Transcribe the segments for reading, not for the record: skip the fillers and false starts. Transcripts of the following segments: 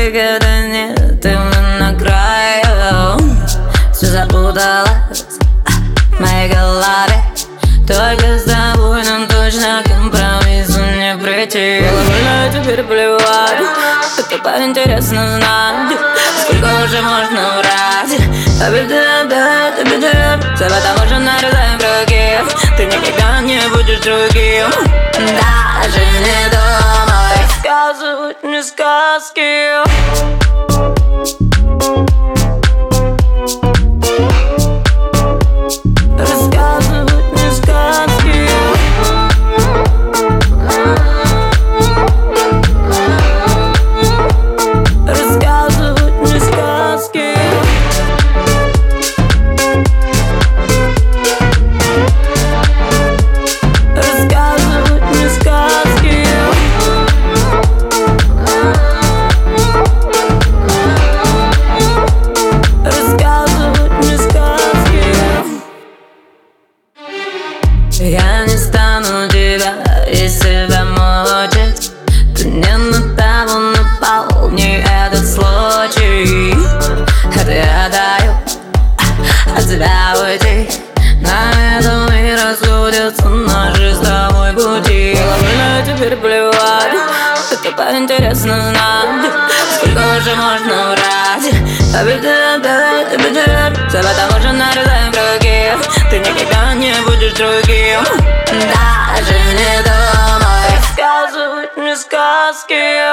выхода нет, и мы на краю. Все запуталось в моей голове. Только с тобой нам точно к компромиссу не прийти. Было больно, теперь плевать. Это поинтересно знать, сколько уже можно врать. Все потому что нарезаем круги. Ты никогда не будешь другим. Даже не думай рассказывать мне сказки. Я не стану тебя из себя мучить. Ты не на того напал, не этот случай. Это я даю от тебя уйти. На этом и расходятся наши с тобой пути. Было больно, теперь плевать. Это поинтересно знать, сколько уже можно врать. Все потому что нарезаем круги. Ты никогда не будешь другим. Даже не думай рассказывать мне сказки.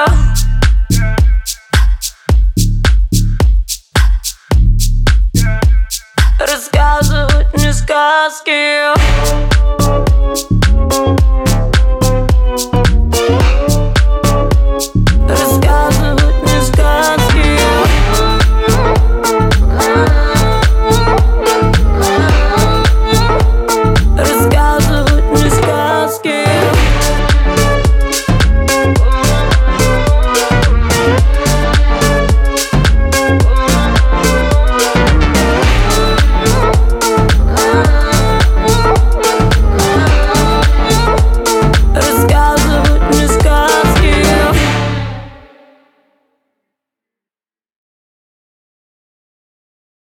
Рассказывать мне сказки.